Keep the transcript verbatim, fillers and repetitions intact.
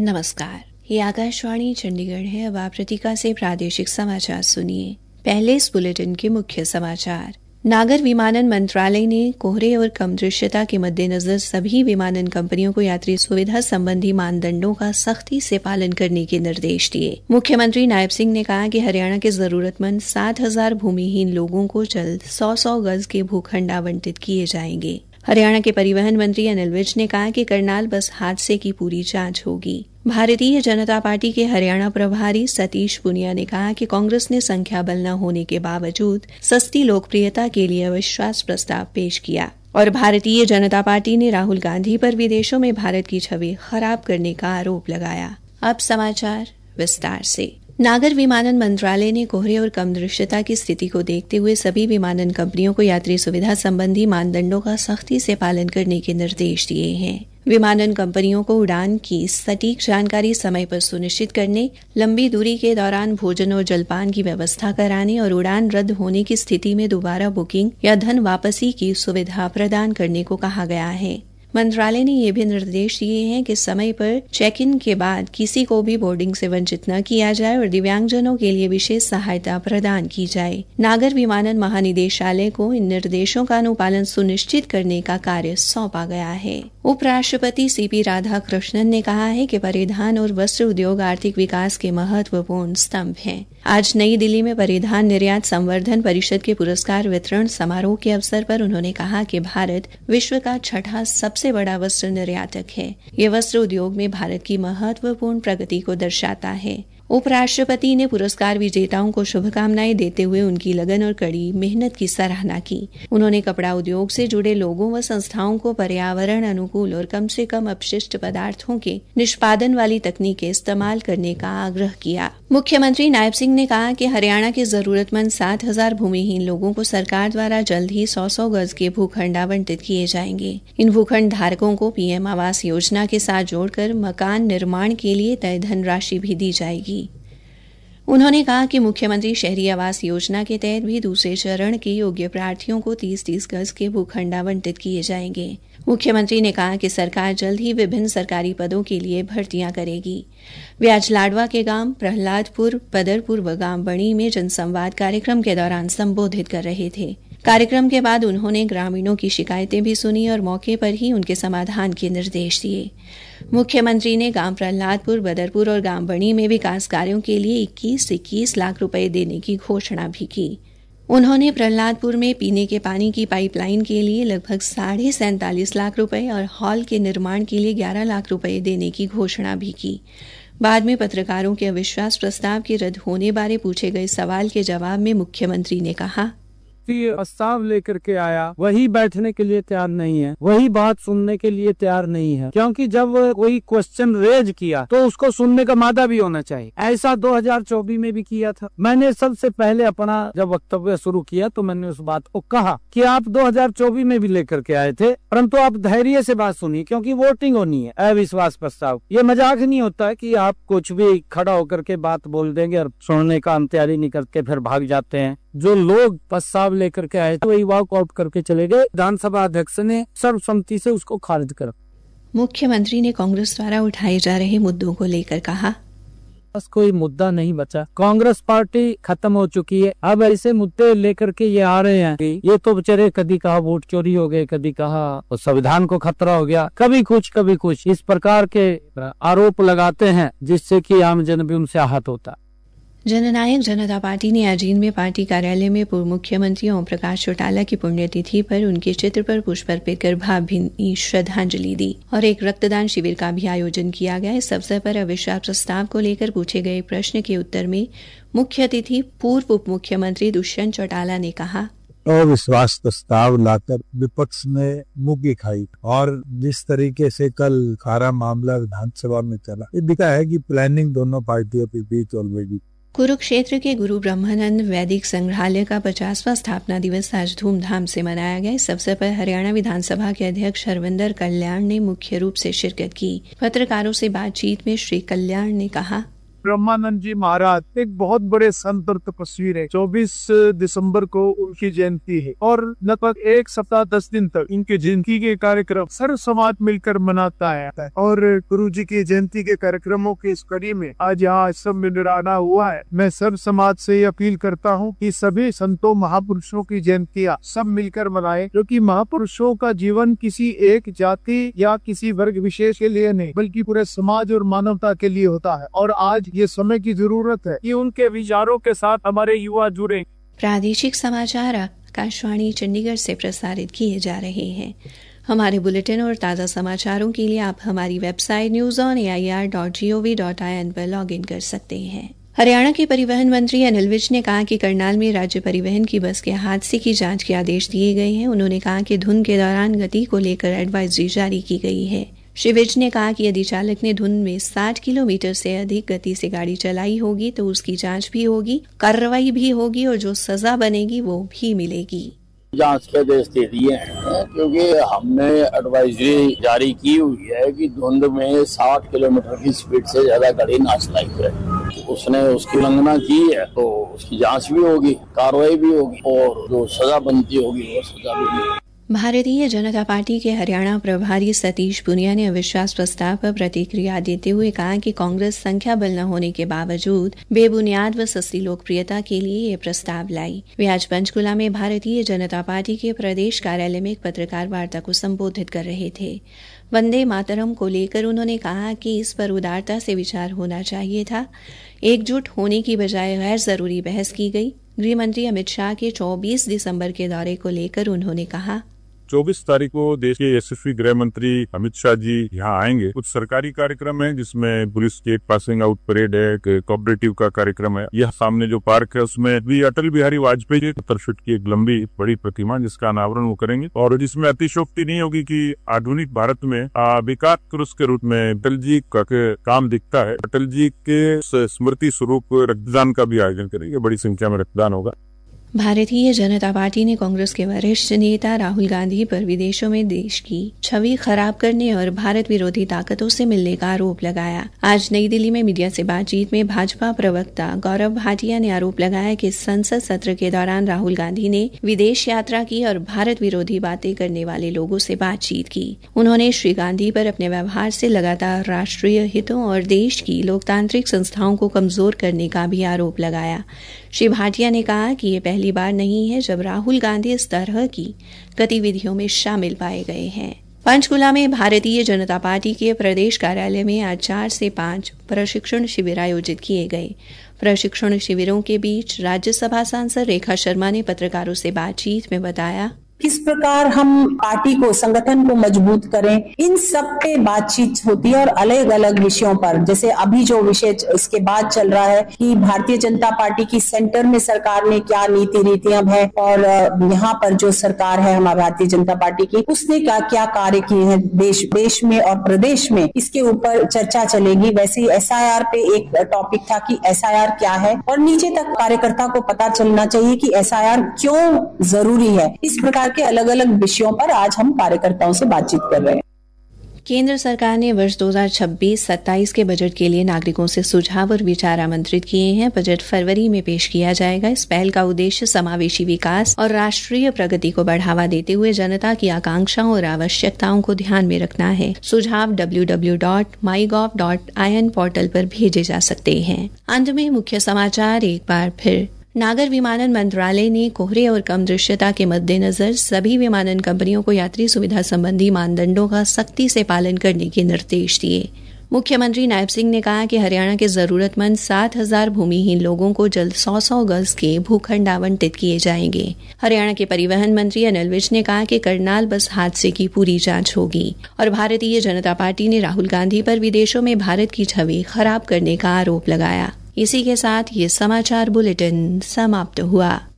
नमस्कार, ये आकाशवाणी चंडीगढ़ है। अब आप प्रतीका से प्रादेशिक समाचार सुनिए। पहले इस बुलेटिन के मुख्य समाचार। नागर विमानन मंत्रालय ने कोहरे और कम दृश्यता के मद्देनजर सभी विमानन कंपनियों को यात्री सुविधा संबंधी मानदंडों का सख्ती से पालन करने के निर्देश दिए। मुख्यमंत्री नायब सिंह ने कहा कि हरियाणा के जरूरतमंद सात हजार भूमिहीन लोगों को जल्द सौ सौ गज के भूखंड आवंटित किए जाएंगे। हरियाणा के परिवहन मंत्री अनिल विज ने कहा कि करनाल बस हादसे की पूरी जांच होगी। भारतीय जनता पार्टी के हरियाणा प्रभारी सतीश पुनिया ने कहा कि कांग्रेस ने संख्या बल न होने के बावजूद सस्ती लोकप्रियता के लिए अविश्वास प्रस्ताव पेश किया। और भारतीय जनता पार्टी ने राहुल गांधी पर विदेशों में भारत की छवि खराब करने का आरोप लगाया। अब समाचार विस्तार से। नागर विमानन मंत्रालय ने कोहरे और कम दृश्यता की स्थिति को देखते हुए सभी विमानन कंपनियों को यात्री सुविधा संबंधी मानदंडों का सख्ती से पालन करने के निर्देश दिए हैं। विमानन कंपनियों को उड़ान की सटीक जानकारी समय पर सुनिश्चित करने, लंबी दूरी के दौरान भोजन और जलपान की व्यवस्था कराने और उड़ान रद्द होने की स्थिति में दोबारा बुकिंग या धन वापसी की सुविधा प्रदान करने को कहा गया है। मंत्रालय ने यह भी निर्देश दिए हैं कि समय पर चेक इन के बाद किसी को भी बोर्डिंग से वंचित न किया जाए और दिव्यांगजनों के लिए विशेष सहायता प्रदान की जाए। नागर विमानन महानिदेशालय को इन निर्देशों का अनुपालन सुनिश्चित करने का कार्य सौंपा गया है। उपराष्ट्रपति सीपी राधाकृष्णन ने कहा है कि परिधान और वस्त्र उद्योग आर्थिक विकास के महत्वपूर्ण स्तंभ हैं। आज नई दिल्ली में परिधान निर्यात संवर्धन परिषद के पुरस्कार वितरण समारोह के अवसर पर उन्होंने कहा कि भारत विश्व का छठा सबसे बड़ा वस्त्र निर्यातक है। ये वस्त्र उद्योग में भारत की महत्वपूर्ण प्रगति को दर्शाता है। उपराष्ट्रपति ने पुरस्कार विजेताओं को शुभकामनाएं देते हुए उनकी लगन और कड़ी मेहनत की सराहना की। उन्होंने कपड़ा उद्योग से जुड़े लोगों व संस्थाओं को पर्यावरण अनुकूल और कम से कम अपशिष्ट पदार्थों के निष्पादन वाली तकनीकें इस्तेमाल करने का आग्रह किया। मुख्यमंत्री नायब सिंह ने कहा कि हरियाणा के जरूरतमंद सात हजार भूमिहीन लोगों को सरकार द्वारा जल्द ही सौ सौ गज के भूखंड आवंटित किए जाएंगे। इन भूखंड धारकों को पीएम आवास योजना के साथ जोड़कर मकान निर्माण के लिए तय धनराशि भी दी जाएगी। उन्होंने कहा कि मुख्यमंत्री शहरी आवास योजना के तहत भी दूसरे चरण के योग्य प्रार्थियों को तीस तीस गज के भूखंड आवंटित किए जाएंगे। मुख्यमंत्री ने कहा कि सरकार जल्द ही विभिन्न सरकारी पदों के लिए भर्तियां करेगी। वे आज लाडवा के गांव प्रहलादपुर, बदरपुर व गांव बणी में जनसंवाद कार्यक्रम के दौरान संबोधित कर रहे थे। कार्यक्रम के बाद उन्होंने ग्रामीणों की शिकायतें भी सुनी और मौके पर ही उनके समाधान के निर्देश दिए। मुख्यमंत्री ने गांव प्रहलादपुर, बदरपुर और गांव बणी में विकास कार्यों के लिए इक्कीस इक्कीस लाख रुपए देने की घोषणा भी की। उन्होंने प्रहलादपुर में पीने के पानी की पाइपलाइन के लिए लगभग साढ़े सैंतालीस लाख रुपए और हॉल के निर्माण के लिए ग्यारह लाख रुपए देने की घोषणा भी की। बाद में पत्रकारों के अविश्वास प्रस्ताव के रद्द होने बारे पूछे गए सवाल के जवाब में मुख्यमंत्री ने कहा, प्रस्ताव लेकर के आया वही बैठने के लिए तैयार नहीं है, वही बात सुनने के लिए तैयार नहीं है, क्योंकि जब कोई क्वेश्चन रेज किया तो उसको सुनने का मादा भी होना चाहिए। ऐसा दो हजार चौबीस में भी किया था। मैंने सबसे पहले अपना जब वक्तव्य शुरू किया तो मैंने उस बात को कहा कि आप दो हजार चौबीस में भी लेकर के आए थे, परंतु आप धैर्य से बात सुनिए क्योंकि वोटिंग होनी है। अविश्वास प्रस्ताव ये मजाक नहीं होता है कि आप कुछ भी खड़ा होकर के बात बोल देंगे और सुनने का तैयारी नहीं करके फिर भाग जाते हैं। जो लोग प्रस्ताव लेकर के आए थे वही वॉक आउट करके चले गए। विधानसभा अध्यक्ष ने सर्वसम्मति से उसको खारिज कर। मुख्यमंत्री ने कांग्रेस द्वारा उठाए जा रहे मुद्दों को लेकर कहा, बस कोई मुद्दा नहीं बचा, कांग्रेस पार्टी खत्म हो चुकी है। अब ऐसे मुद्दे लेकर के ये आ रहे हैं, ये तो बेचारे कभी कहा वोट चोरी हो गए, कभी कहा तो संविधान को खतरा हो गया, कभी कुछ कभी कुछ इस प्रकार के आरोप लगाते हैं जिससे कि आम जन भी उनसे आहत होता। जननायक जनता पार्टी ने आज जींद में पार्टी कार्यालय में पूर्व मुख्यमंत्री ओम प्रकाश चौटाला की पुण्यतिथि पर उनके चित्र पर पुष्प अर्पित कर भावभीनी श्रद्धांजलि दी और एक रक्तदान शिविर का भी आयोजन किया गया। इस अवसर पर अविश्वास प्रस्ताव को लेकर पूछे गए प्रश्न के उत्तर में मुख्य अतिथि पूर्व उप मुख्यमंत्री दुष्यंत चौटाला ने कहा, अविश्वास प्रस्ताव लाकर विपक्ष ने मुक्की खाई और जिस तरीके से कल खारा मामला विधानसभा में चला, ये दिखा है कि प्लानिंग दोनों पार्टियों के बीच ऑलरेडी। कुरुक्षेत्र के गुरु ब्रह्मानंद वैदिक संग्रहालय का पचासवां स्थापना दिवस आज धूमधाम से मनाया गया। इस अवसर पर हरियाणा विधानसभा के अध्यक्ष हरविंदर कल्याण ने मुख्य रूप से शिरकत की। पत्रकारों से बातचीत में श्री कल्याण ने कहा, ब्रह्मानंद जी महाराज एक बहुत बड़े संत और तपस्वी है। चौबीस दिसंबर को उनकी जयंती है और लगभग एक सप्ताह दस दिन तक इनके जयंती के कार्यक्रम सर्व समाज मिलकर मनाता है और गुरु जी की जयंती के कार्यक्रमों की इस कड़ी में आज यहाँ सब मिलना हुआ है। मैं सर्व समाज से अपील करता हूँ कि सभी संतों महापुरुषों की जयंतियाँ सब मिलकर मनाएं, क्योंकि महापुरुषों का जीवन किसी एक जाति या किसी वर्ग विशेष के लिए नहीं बल्कि पूरे समाज और मानवता के लिए होता है और आज ये समय की जरूरत है कि उनके विचारों के साथ हमारे युवा जुड़े। प्रादेशिक समाचार आकाशवाणी चंडीगढ़ से प्रसारित किए जा रहे हैं। हमारे बुलेटिन और ताज़ा समाचारों के लिए आप हमारी website news on A I R dot G O V dot I N पर लॉग इन कर सकते हैं। हरियाणा के परिवहन मंत्री अनिल विज ने कहा कि करनाल में राज्य परिवहन की बस के हादसे की जांच के आदेश दिए गए हैं। उन्होंने कहा कि धुंध के दौरान गति को लेकर एडवाइजरी जारी की गई है। श्री विज ने कहा कि यदि चालक ने धुंध में साठ किलोमीटर से अधिक गति से गाड़ी चलाई होगी तो उसकी जांच भी होगी, कार्रवाई भी होगी और जो सजा बनेगी वो भी मिलेगी। जांच के आदेश दे दिए हैं क्योंकि हमने एडवाइजरी जारी की हुई है कि धुंध में साठ किलोमीटर की स्पीड से ज्यादा गाड़ी ना चलाई है। उसने उसकी उल्लंघना की है तो उसकी जांच भी होगी, कार्रवाई भी होगी और जो सजा बनती होगी वो सजा भी होगी। भारतीय जनता पार्टी के हरियाणा प्रभारी सतीश पुनिया ने अविश्वास प्रस्ताव पर प्रतिक्रिया देते हुए कहा कि कांग्रेस संख्या बल न होने के बावजूद बेबुनियाद व सस्ती लोकप्रियता के लिए ये प्रस्ताव लाई। वे आज पंचकुला में भारतीय जनता पार्टी के प्रदेश कार्यालय में एक पत्रकार वार्ता को संबोधित कर रहे थे। वंदे मातरम को लेकर उन्होंने कहा कि इस पर उदारता से विचार होना चाहिए था। एकजुट होने की बजाय गैर जरूरी बहस की गई। गृह मंत्री अमित शाह के चौबीस दिसंबर के दौरे को लेकर उन्होंने कहा, चौबीस तारीख को देश के यशस्वी गृह मंत्री अमित शाह जी यहाँ आएंगे। कुछ सरकारी कार्यक्रम है जिसमें पुलिस की एक पासिंग आउट परेड है, कोऑपरेटिव का कार्यक्रम है। यह सामने जो पार्क है उसमें भी अटल बिहारी वाजपेयी सत्तर फीट की एक लंबी बड़ी प्रतिमा जिसका अनावरण वो करेंगे और जिसमें अतिशोक्ति नहीं होगी कि आधुनिक भारत में विकास क्रूस के रूप में अटल जी का काम दिखता है। अटल जी के स्मृति स्वरूप रक्तदान का भी आयोजन करेंगे, बड़ी संख्या में रक्तदान होगा। भारतीय जनता पार्टी ने कांग्रेस के वरिष्ठ नेता राहुल गांधी पर विदेशों में देश की छवि खराब करने और भारत विरोधी ताकतों से मिलने का आरोप लगाया। आज नई दिल्ली में मीडिया से बातचीत में भाजपा प्रवक्ता गौरव भाटिया ने आरोप लगाया कि संसद सत्र के दौरान राहुल गांधी ने विदेश यात्रा की और भारत विरोधी बातें करने वाले लोगों से बातचीत की। उन्होंने श्री गांधी पर अपने व्यवहार से लगातार राष्ट्रीय हितों और देश की लोकतांत्रिक संस्थाओं को कमजोर करने का भी आरोप लगाया। श्री भाटिया ने कहा कि ये पहली बार नहीं है जब राहुल गांधी इस तरह की गतिविधियों में शामिल पाए गए हैं। पंचकुला में भारतीय जनता पार्टी के प्रदेश कार्यालय में आज चार से पांच प्रशिक्षण शिविर आयोजित किए गए। प्रशिक्षण शिविरों के बीच राज्यसभा सांसद रेखा शर्मा ने पत्रकारों से बातचीत में बताया, किस प्रकार हम पार्टी को, संगठन को मजबूत करें, इन सब पे बातचीत होती है और अलग अलग विषयों पर। जैसे अभी जो विषय इसके बाद चल रहा है कि भारतीय जनता पार्टी की सेंटर में सरकार ने क्या नीति नीतियां हैं और यहाँ पर जो सरकार है हमारी भारतीय जनता पार्टी की, उसने क्या क्या कार्य किए हैं देश देश में और प्रदेश में, इसके ऊपर चर्चा चलेगी। वैसे ही एस आई आर पे एक टॉपिक था कि एस आई आर क्या है और नीचे तक कार्यकर्ता को पता चलना चाहिए कि एस आई आर क्यों जरूरी है। इस प्रकार के अलग अलग विषयों पर आज हम कार्यकर्ताओं से बातचीत कर रहे हैं। केंद्र सरकार ने वर्ष दो हज़ार छब्बीस सत्ताईस के बजट के लिए नागरिकों से सुझाव और विचार आमंत्रित किए हैं। बजट फरवरी में पेश किया जाएगा। इस पहल का उद्देश्य समावेशी विकास और राष्ट्रीय प्रगति को बढ़ावा देते हुए जनता की आकांक्षाओं और आवश्यकताओं को ध्यान में रखना है। सुझाव W W W dot my gov dot I N portal पर भेजे जा सकते हैं। अंत में मुख्य समाचार एक बार फिर। नागर विमानन मंत्रालय ने कोहरे और कम दृश्यता के मद्देनजर सभी विमानन कंपनियों को यात्री सुविधा संबंधी मानदंडों का सख्ती से पालन करने के निर्देश दिए। मुख्यमंत्री नायब सिंह ने कहा कि हरियाणा के जरूरतमंद सात हजार भूमिहीन लोगों को जल्द सौ सौ गज के भूखंड आवंटित किए जाएंगे। हरियाणा के परिवहन मंत्री अनिल विज ने कहा कि करनाल बस हादसे की पूरी जांच होगी। और भारतीय जनता पार्टी ने राहुल गांधी पर विदेशों में भारत की छवि खराब करने का आरोप लगाया। इसी के साथ ये समाचार बुलेटिन समाप्त हुआ।